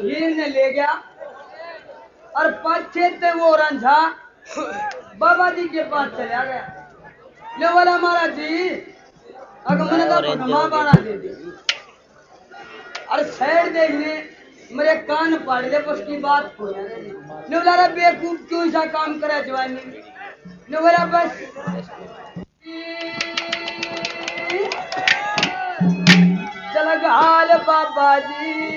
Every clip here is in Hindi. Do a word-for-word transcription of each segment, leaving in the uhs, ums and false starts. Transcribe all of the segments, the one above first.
हीर ने ले गया और पीछे से वो रंझा बाबा जी के पास चला गया। ले बोला महाराज जी अगर मैंने तो भगवान बाना दे दी और शहर देखने मेरे कान पाड़ दे उसकी बात को ने बोला रे बेवकूफ क्यों ऐसा काम करे जवानी ने बोला बस चल गाल बाबा जी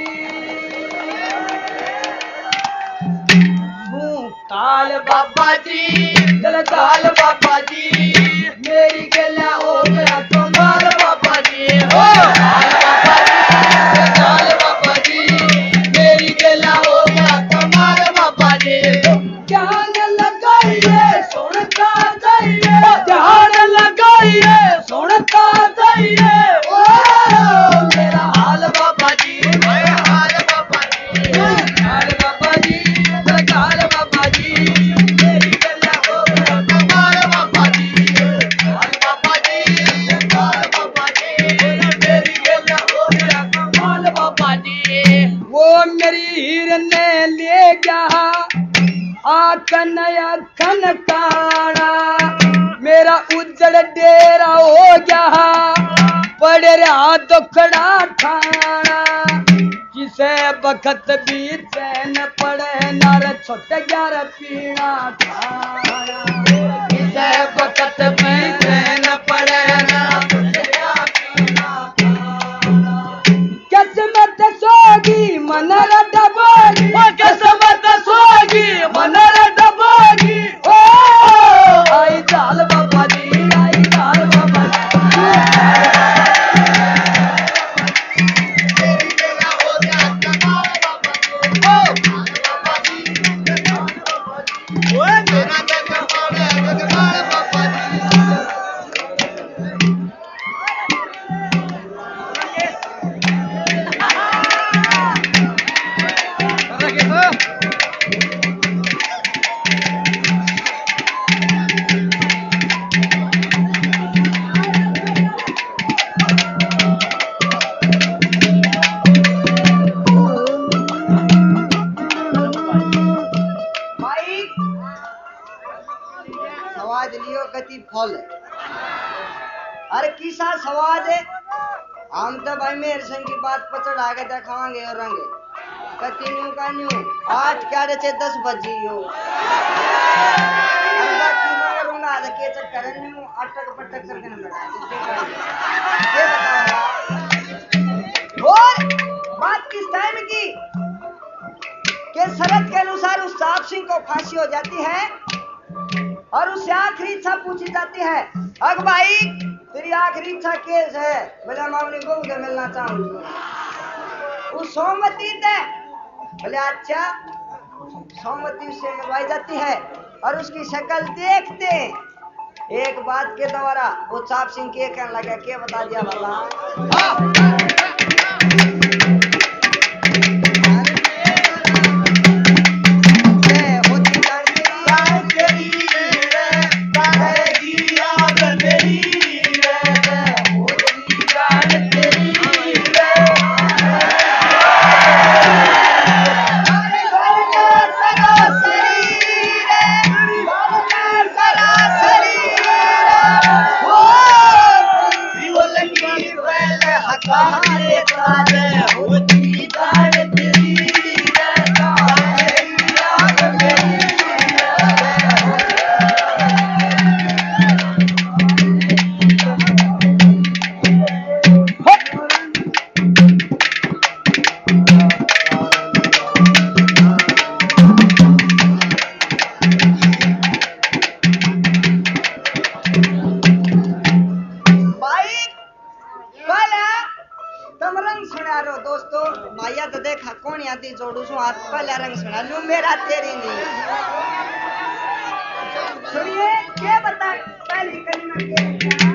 काल बाबा जी चल काल बाबा जी मेरी गला हो गया कमाल बाबा जी हो काल बाबा जी मेरी गला हो गया कमाल बाबा जी ध्यान लगाइए सुनता जाइए ध्यान लगाइए सुनता जाइए ओ मेरा हाल बाबा जी मेरा हाल बाबा जी काल बाबा जी चल काल बाबा जी मेरी गला हो गया कमाल बाबा जी काल बाबा जी काल बाबा जी मेरी गला हो गया कमाल बाबा जी वो मेरी हीर ने ले गया आकन अखन काना मेरा उजड़ डेरा हो गया पड़े रहा तो खड़ा ठाना किसे बखत भी चैन पड़े नार छोटे ग्यारह पीना खाना किसे बखत भी चैन पड़े नार छोटे ग्यारह पीना खाना किस्मत सोगी मन डबोगी किस्मत सोगी मन डबोगी ओ आई चाल बाबा जी आई चाल बाबा अरे किसा सवाद है हम तो भाई मेरे संग की बात पचड़ आगे दिखावांगे और रंगे कति न्यू का न्यू आज क्या रचे दस बजी हो अंदा की मगरूंगा आधा के चक्कर न्यू अटक पटक करके न लगा ये बताओ और बात किस टाइम की के शरत के अनुसार उस साहब सिंह को फांसी हो जाती है और उससे आखिरी इच्छा पूछी जाती है अग भाई तेरी आखिरी इच्छा केस है बोले मामले को उधर मिलना चाहूंगी उस सोमवती ने बोले अच्छा सोमवती उससे मिलवाई जाती है और उसकी शक्ल देखते एक बात के द्वारा वो चाप सिंह के कहने लगा क्या बता दिया भला जोड़ू सु हाथ पहले रंग सुना लू मेरा तेरी नहीं सुनिए क्या बता पहली कलिमा के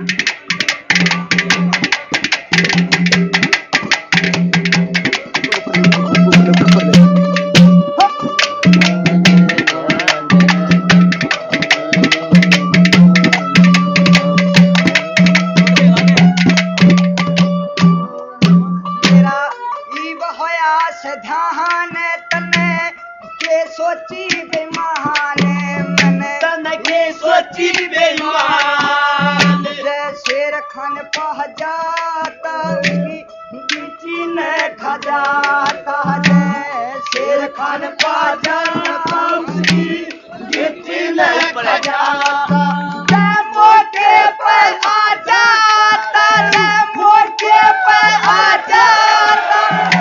मेरा ई बहोया से ध्यान मने तने के सोची बेईमान मने तने के सोची बेईमान जय शेर खान पह जाता उसकी बीची ने खा जाता जय शेर खान पह जाता उसकी बीची ने खा जाता जय मोके पर आ जाता जय मोके पर आ जाता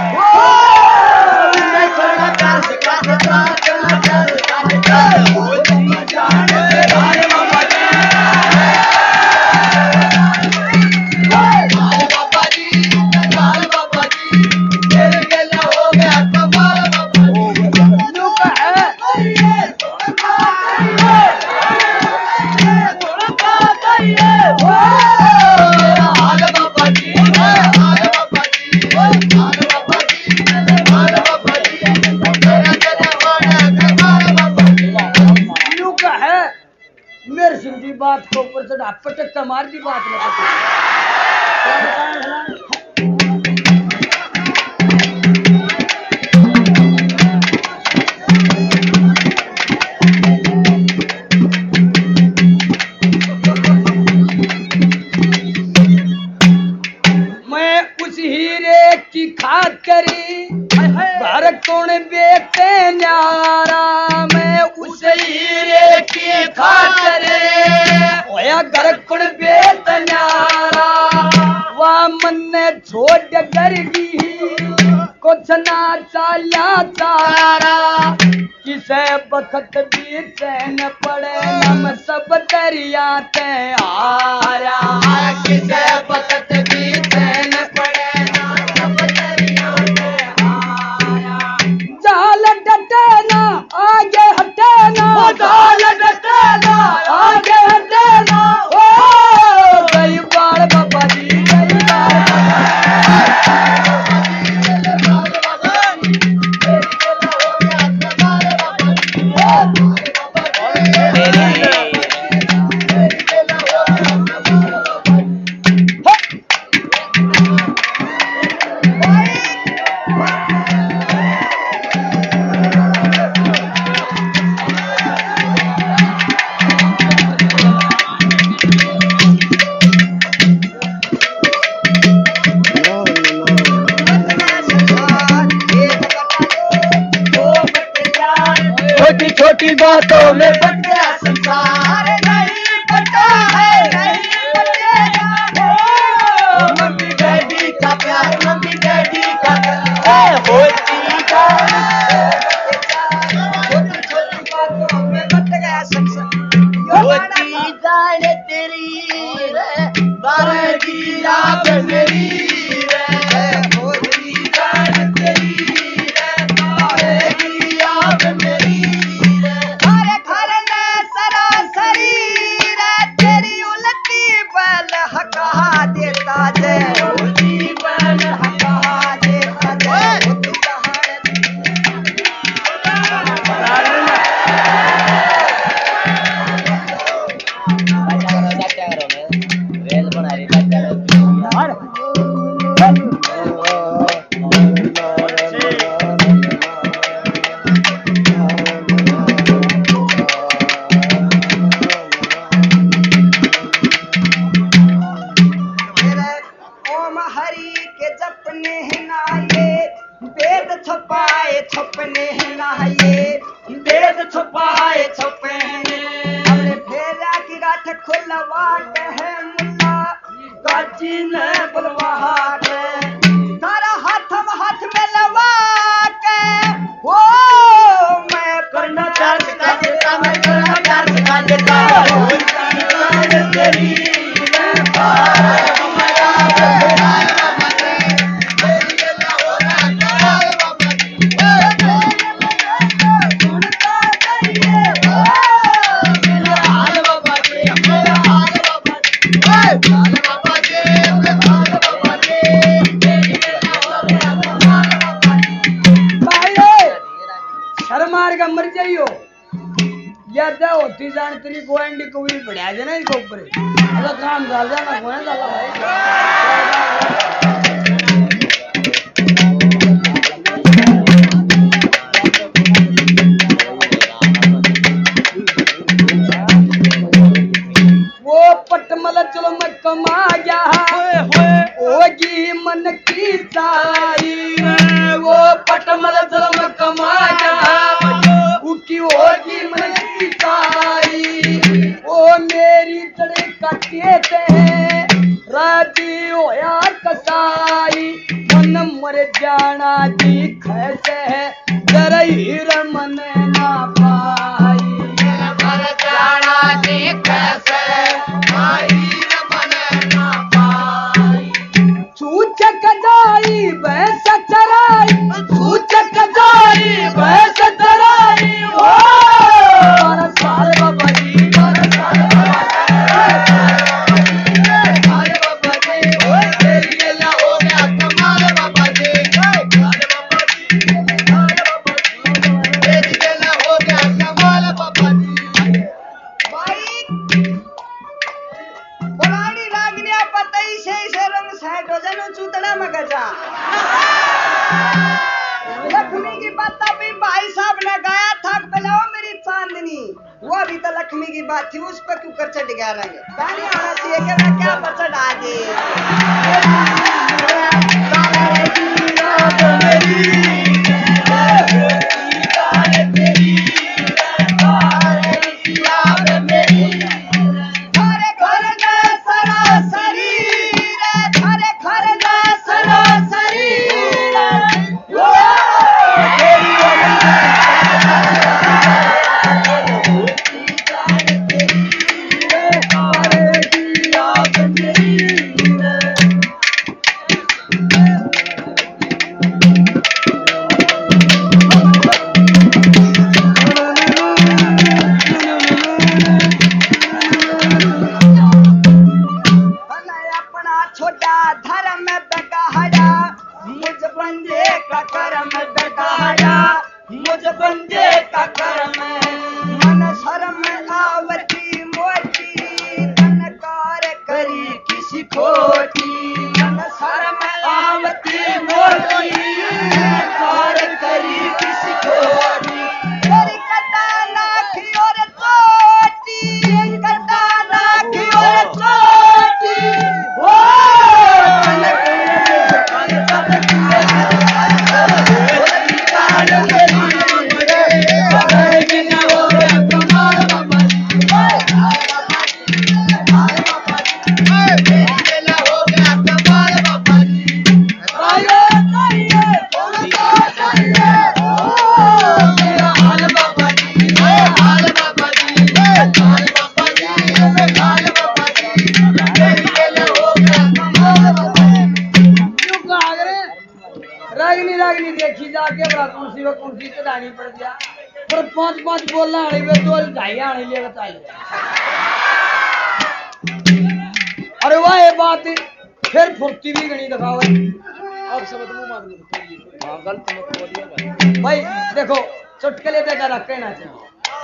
बात को ऊपर चढ़ा पटक मार दी बात में मैं उस हीरे की खातिर घर कौन बेटे न्यारा मैं उस हीरे की खातिर होया घर कौन बेट न्यारा वह मन छोड़ गरगी कुछ ना चाल्या चारा किसे बखत भी चैन पड़े नम सब दरिया ते आरा किसे बखत भी चैन पड़े नम सब दरिया ते आरा जाल डटेना आगे हटेना जाल डटेना आगे हटेना ओ गई बाल बाबा जी गई बाल छोटी बातों में बट गया संसार नहीं पता है नहीं पतेगा मम्मी डैडी का प्यार मम्मी डैडी का प्यार होती छोटी छोटी बातों में बट गया संसार होती जाने तेरी बारह की याद मेरी होती जाने तेरी बारह की याद मेरी हका देता जय जीवन हका देता जय रेल बना रही छुपाए छुपने नहाए वेद छुपाए छुपने हमने फेरा की गाठ खुलवाट है मुल्ला गाजी ने बुलवाट तारा हाथ में हाथ में लवा के वो मैं करना प्यार सिखा देता मैं करना प्यार सिखा देता तेरी मर जाइयो या दे होती जान तेरी गोएंडी को भी बढ़ा देना इसके ऊपर अल्लाह काम डाल देना गोएं डाला भाई जन्म कमाया उसकी होगी मन की ताई ओ मेरी तड़े कटे थे राजी होया कसाई मन मर जाना जी खैसे जरा हीर मन ना पाई मर जाना जी खैसे हीर मन ना पाई सूचक जाई भैंस चराई सूचक जाई भैंस चराई ओ बारह साल बाबा जी बारह साल बाबा जी ओ तेरी गेला हो गया कमाल बाबा जी तेरी गेला हो गया कमाल बाबा जी भाई पुरानी रागनिया पतई से से रंग साइड हो जानो चूतड़ा मगजा लक्ष्मी की बात भी भाई साहब ने गाया था बजाओ मेरी चांदनी वो अभी तो लक्ष्मी की बात थी उस पर क्यों कर चढ़ गया रंग गाने आना चाहिए कि मैं क्या पर चढ़ा दे रागनी रागनी देखी जाके बड़ा कुर्सी व कुर्सी चढ़ानी पड़ गया पर पांच पांच बोलना आने में दो ढाई आने लिए बताइए अरे वाह ये बात फिर फुर्ती भी गणी दिखाओ अब सब तो मार दो हां गलत मत बोलिए भाई देखो चुटकुले पे जरा कहना चाहिए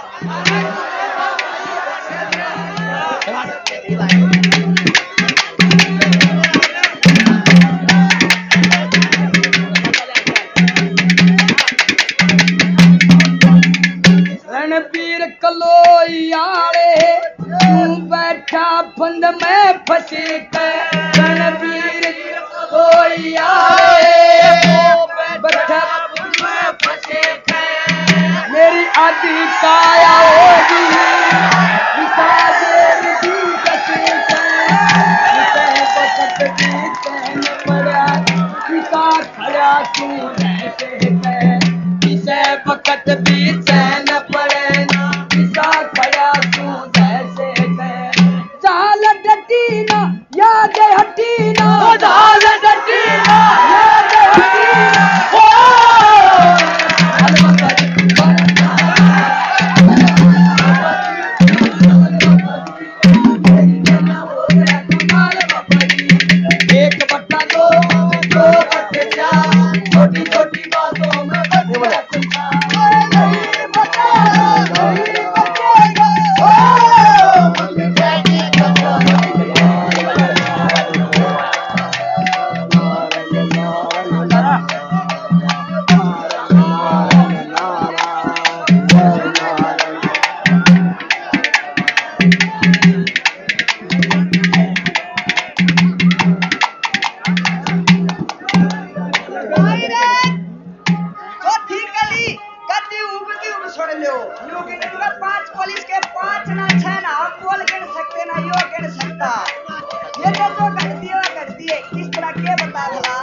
रणबीर कलोयाले तू बैठा फंद में फंसी के रणबीर कलोयाले बैठा फंद में फंसी के मेरी आदि काया होगी विसाजे दी कसी के विसाए बकत दी कहन पड़ा विसा खड़ा तू रहते है विसाए बकत दी चैन पड़े विसा खड़ा तू जैसे है जाल डटीना याद हटीना जाल डटीना याद हटीना ओ एक बट्टा दो दो बट्टे चार छोटी छोटी बातों में छोड़ लो यू गिनूंगा पांच पुलिस के पांच ना छह ना हम बोल गिन सकते ना यो गिन सकता ये तो जो कर दिए वो कर दिए किस तरह के बता भला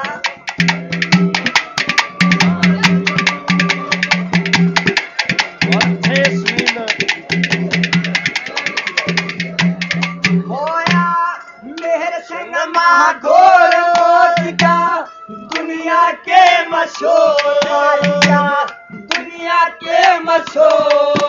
होया मेहर संग महाघोर मोतिका दुनिया के मशहूर दुनिया के मशहूर